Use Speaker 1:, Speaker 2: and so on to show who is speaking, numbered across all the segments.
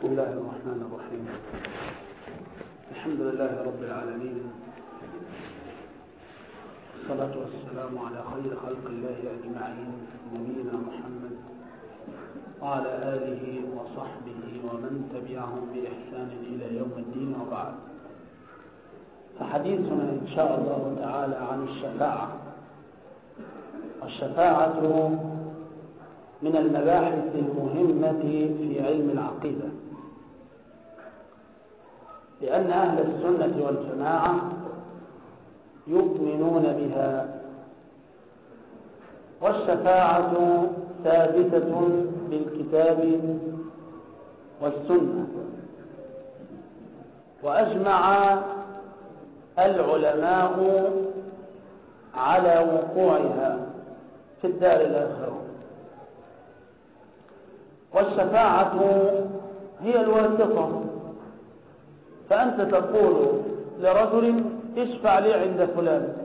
Speaker 1: بسم الله الرحمن الرحيم. الحمد لله رب العالمين، والصلاة والسلام على خير خلق الله أجمعين، نبينا محمد وعلى آله وصحبه ومن تبعهم بإحسان إلى يوم الدين، وبعد. فحديثنا إن شاء الله تعالى عن الشفاعة. الشفاعة من المباحث المهمة في علم العقيدة، لأن أهل السنة والجماعة يؤمنون بها، والشفاعة ثابتة بالكتاب والسنة، وأجمع العلماء على وقوعها في الدار الآخرة. والشفاعة هي الواسطة، فأنت تقول لرجل اشفع لي عند فلان،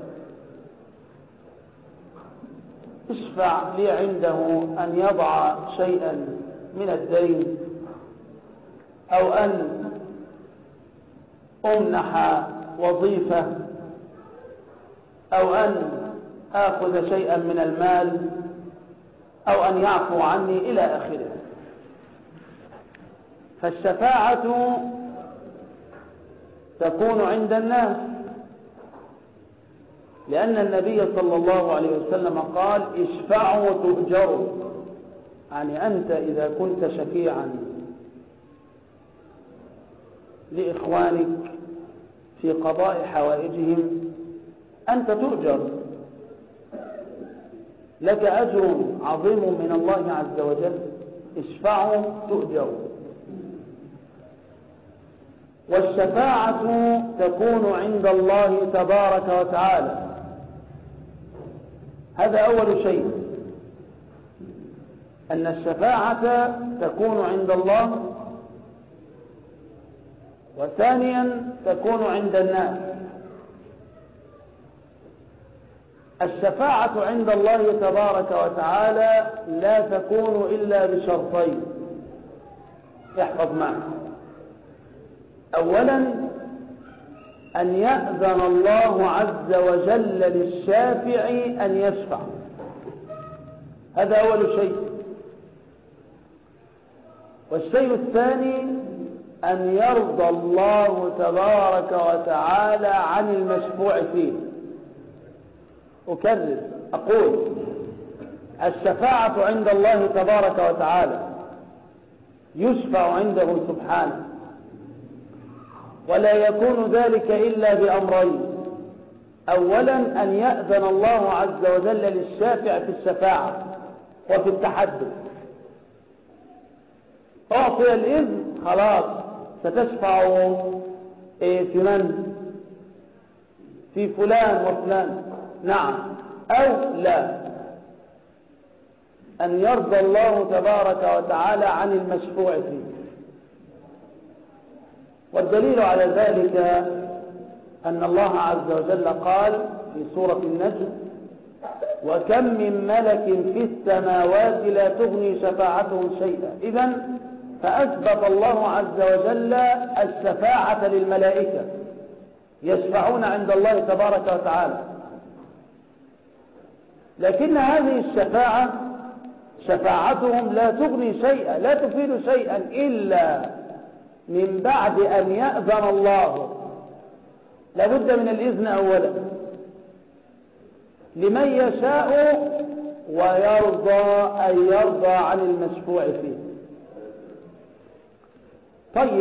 Speaker 1: اشفع لي عنده أن يضع شيئا من الدين، أو أن أمنح وظيفة، أو أن آخذ شيئا من المال، أو أن يعفو عني إلى آخره. فالشفاعة تكون عند الناس، لأن النبي صلى الله عليه وسلم قال اشفعوا تؤجروا، يعني أنت إذا كنت شفيعا لإخوانك في قضاء حوائجهم أنت تؤجر، لك أجر عظيم من الله عز وجل. اشفعوا تؤجروا. والشفاعة تكون عند الله تبارك وتعالى، هذا أول شيء، أن الشفاعة تكون عند الله، وثانيا تكون عند الناس. الشفاعة عند الله تبارك وتعالى لا تكون إلا بشرطين، احفظ معي. أولا أن يأذن الله عز وجل للشافع أن يشفع، هذا أول شيء. والشيء الثاني أن يرضى الله تبارك وتعالى عن المشفوع فيه. أكرر أقول الشفاعة عند الله تبارك وتعالى، يشفع عنده سبحانه، ولا يكون ذلك إلا بأمرين. أولا أن يأذن الله عز وجل للشافع في الشفاعة وفي التحدث، أعطي الإذن خلاص ستشفع في من؟ في فلان وفلان، نعم أو لا. أن يرضى الله تبارك وتعالى عن المشفوع فيه. والدليل على ذلك أن الله عز وجل قال في سورة النجم وكم من ملك في السماوات لا تغني شفاعتهم شيئا. إذن فأثبت الله عز وجل الشفاعة للملائكة، يشفعون عند الله تبارك وتعالى، لكن هذه الشفاعة شفاعتهم لا تغني شيئا، لا تفيد شيئا إلا من بعد أن يأذن الله. لابد من الإذن أولا لمن يشاء، ويرضى أن يرضى عن المشفوع فيه. طيب،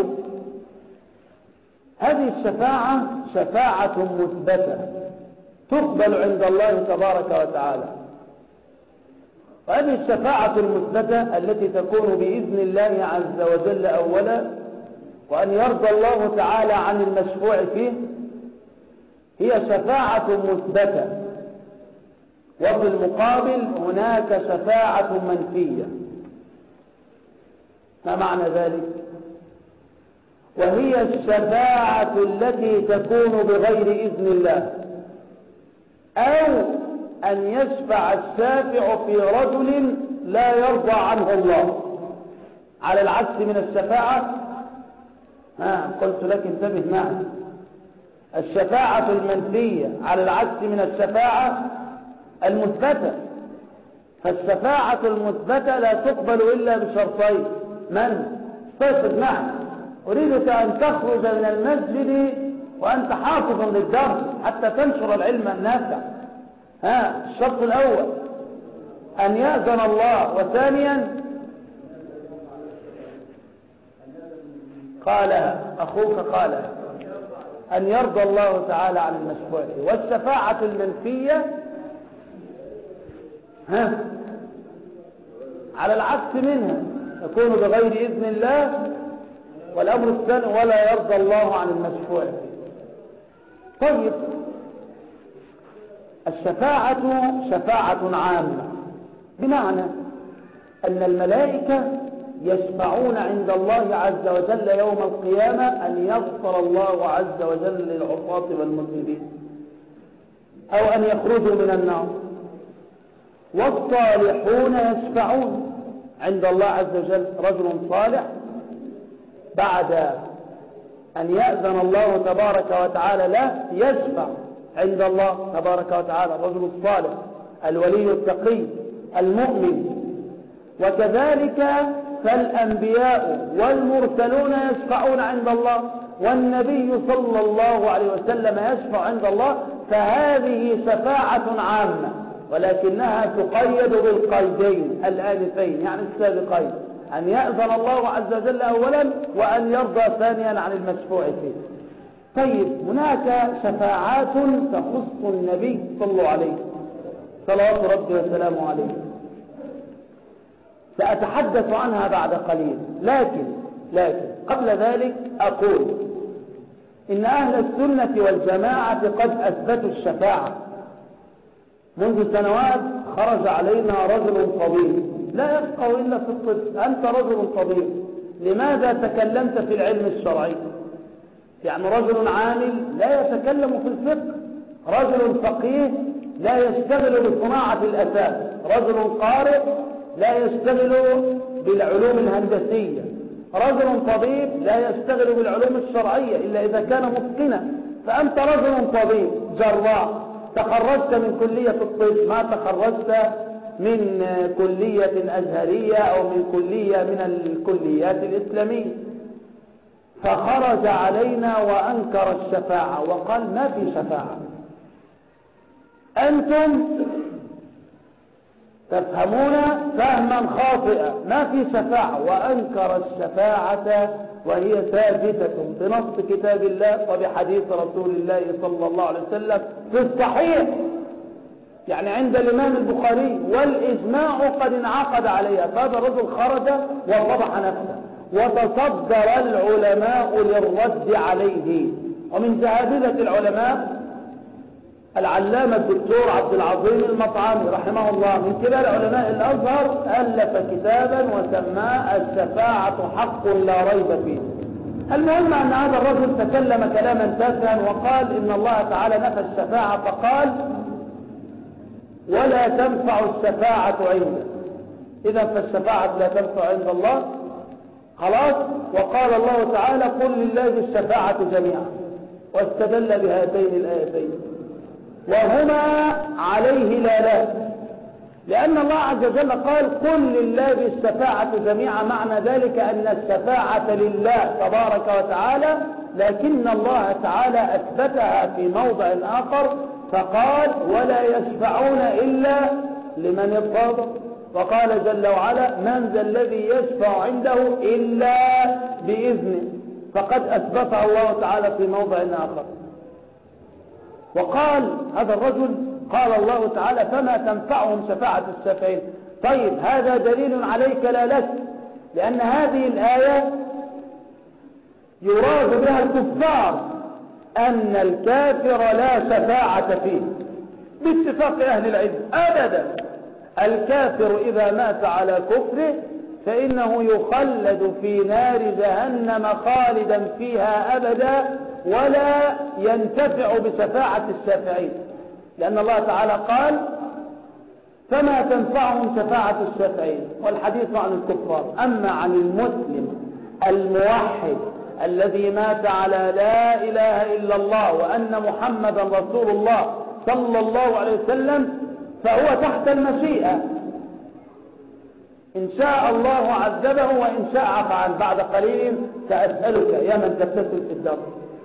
Speaker 1: هذه الشفاعة شفاعة مثبتة تقبل عند الله تبارك وتعالى. وهذه الشفاعة المثبتة التي تكون بإذن الله عز وجل أولا، وأن يرضى الله تعالى عن المشفوع فيه، هي شفاعة مثبتة. وفي المقابل هناك شفاعة منفية. ما معنى ذلك؟ وهي الشفاعة التي تكون بغير إذن الله، أو أن يشفع الشافع في رجل لا يرضى عنه الله. على العكس من الشفاعة. قلت لك انتبه معي. الشفاعة المنفية على العكس من الشفاعة المثبتة. فالشفاعة المثبتة لا تقبل إلا بشرطين. من؟ استيقظ معي، أريدك أن تخرج من المسجد وأنت حافظ للدرس حتى تنشر العلم النافع. الشرط الأول أن يأذن الله، وثانيا قالها أخوك، قالها أن يرضى الله تعالى عن المشفوع. والشفاعة المنفية على العكس منها، تكون بغير إذن الله. والأمر الثاني ولا يرضى الله عن المشفوع. طيب، الشفاعة شفاعة عامة، بمعنى أن الملائكة يشفعون عند الله عز وجل يوم القيامة أن يغفر الله عز وجل للعصاة والمذنبين أو أن يخرجوا من النار. والصالحون يشفعون عند الله عز وجل. رجل صالح بعد أن يأذن الله تبارك وتعالى له يشفع عند الله تبارك وتعالى، الرجل الصالح الولي التقي المؤمن. وكذلك فالأنبياء والمرسلون يشفعون عند الله، والنبي صلى الله عليه وسلم يشفع عند الله. فهذه شفاعة عامة، ولكنها تقيد بالقيدين الآلفين، يعني السابقين، أن يأذن الله عز وجل أولا وأن يرضى ثانيا عن المشفوع فيه. طيب، هناك شفاعات تخص النبي صلى الله عليه صلوات ربي وسلامه عليه، سأتحدث عنها بعد قليل. لكن قبل ذلك أقول إن أهل السنة والجماعة قد أثبتوا الشفاعة. منذ سنوات خرج علينا رجل طبيب لا يفقه إلا في الطب. أنت رجل طبيب، لماذا تكلمت في العلم الشرعي؟ يعني رجل عامل لا يتكلم في الفقه، رجل فقيه لا يشتغل بصناعة الأثاث، رجل قارئ لا يشتغل بالعلوم الهندسية، رجل طبيب لا يشتغل بالعلوم الشرعية إلا إذا كان متقنا. فأنت رجل طبيب جراح، تخرجت من كلية الطب، ما تخرجت من كلية أزهرية أو من كلية من الكليات الإسلامية. فخرج علينا وأنكر الشفاعة وقال ما في شفاعة. أنتم تفهمون فهما خاطئا، ما في شفاعة، وأنكر الشفاعة وهي ثابتة بنص كتاب الله وبحديث رسول الله صلى الله عليه وسلم في الصحيح، يعني عند الإمام البخاري، والإجماع قد انعقد عليها. فهذا الرجل خرج وفضح نفسه، وتصدر العلماء للرد عليه. ومن جهابذة العلماء العلامة الدكتور عبد العظيم المطعمي رحمه الله، من كبار علماء الأزهر، ألف كتابا وسماه الشفاعة حق لا ريب فيه. المهم أن هذا الرجل تكلم كلاما تافها وقال إن الله تعالى نفى الشفاعة، فقال ولا تنفع الشفاعة عنده. إذا فالشفاعة لا تنفع عند الله، خلاص. وقال الله تعالى قل لله الشفاعة جميعا، واستدل بهاتين الآيتين، وهما عليه لا، لأن الله عز وجل قال قل لله الشفاعة جميعا، معنى ذلك أن الشفاعة لله تبارك وتعالى، لكن الله تعالى أثبتها في موضع آخر فقال ولا يشفعون إلا لمن ارتضى. وقال جل وعلا من ذا الذي يشفع عنده إلا بإذنه، فقد أثبتها الله تعالى في موضع آخر. وقال هذا الرجل قال الله تعالى فما تنفعهم شفاعة الشافعين. طيب، هذا دليل عليك لا لك، لأن هذه الآية يراد بها الكفار أن الكافر لا شفاعة فيه باتفاق أهل العلم أبدا. الكافر إذا مات على كفره فإنه يخلد في نار جهنم خالدا فيها أبدا، ولا ينتفع بشفاعة الشافعين، لأن الله تعالى قال فما تنفعهم شفاعة الشافعين والحديث عن الكفار. أما عن المسلم الموحد الذي مات على لا إله إلا الله وأن محمدا رسول الله صلى الله عليه وسلم فهو تحت المشيئة، إن شاء الله عذبه وإن شاء عفى عنه. بعد قليل سأسألك يا من تبتسم في الدار،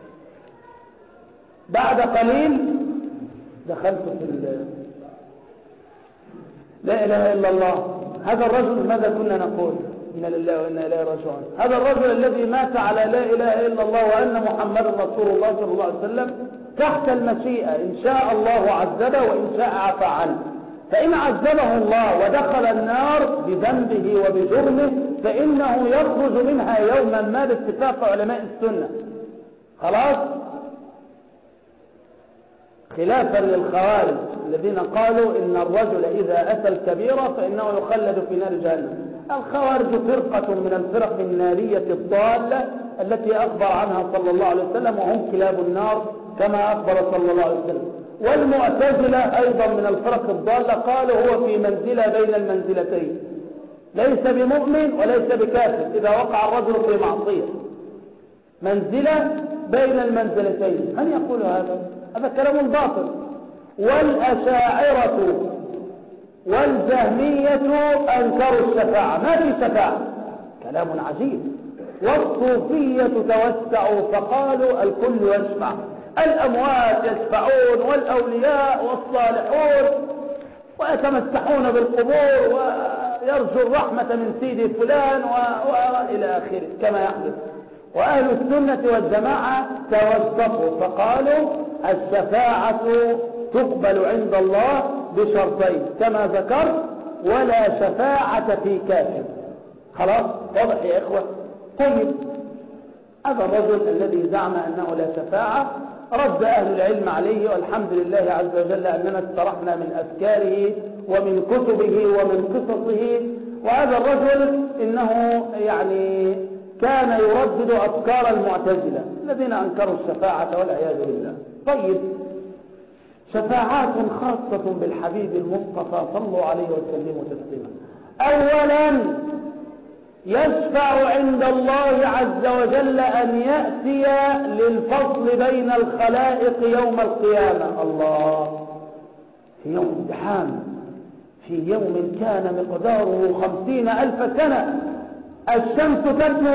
Speaker 1: بعد قليل دخلت في لا إله إلا الله. هذا الرجل ماذا كنا نقول؟ إنا لله وإنا إليه راجعون. هذا الرجل الذي مات على لا إله إلا الله وأن محمدا رسول الله صلى الله عليه وسلم تحت المشيئة، إن شاء الله عذبه وإن شاء عفى عنه. فإن عذبه الله ودخل النار بذنبه وبجرمه فإنه يخرج منها يوما ما باتفاق علماء السنة. خلاص، خلافا للخوارج الذين قالوا إن الرجل إذا أتى الكبيرة فإنه يخلد في نار جهنم. الخوارج فرقة من الفرق النارية الضالة التي أخبر عنها صلى الله عليه وسلم، وهم كلاب النار كما أخبر صلى الله عليه وسلم. والمعتزلة أيضا من الفرق الضالة، قالوا هو في منزلة بين المنزلتين، ليس بمؤمن وليس بكافر إذا وقع الرجل في معصية، منزلة بين المنزلتين. من يقول هذا؟ هذا كلام باطل. والأشاعرة والجهمية أنكروا الشفاعة، ما في شفاعة، كلام عجيب. والصوفية توسعوا فقالوا الكل يشفع، الأموات يشفعون والأولياء والصالحون ويتمسحون بالقبور ويرجو الرحمة من سيدي فلان وإلى آخره كما يحدث. وأهل السنة والجماعة توسطوا فقالوا الشفاعة تقبل عند الله بشرطين كما ذكرت، ولا شفاعة في كافر. خلاص واضح يا إخوة؟ طيب، هذا الرجل الذي زعم أنه لا شفاعة رد أهل العلم عليه، والحمد لله عز وجل أننا استرحنا من أفكاره ومن كتبه ومن قصصه. وهذا الرجل إنه يعني كان يردد أفكار المعتزلة الذين أنكروا الشفاعة والعياذ بالله. طيب، شفاعات خاصة بالحبيب المصطفى صلوا عليه وسلموا تسليما. أولا يشفع عند الله عز وجل أن يأتي للفصل بين الخلائق يوم القيامة. الله، في يوم امتحان، في يوم كان مقداره 50,000 سنة، الشمس تدنو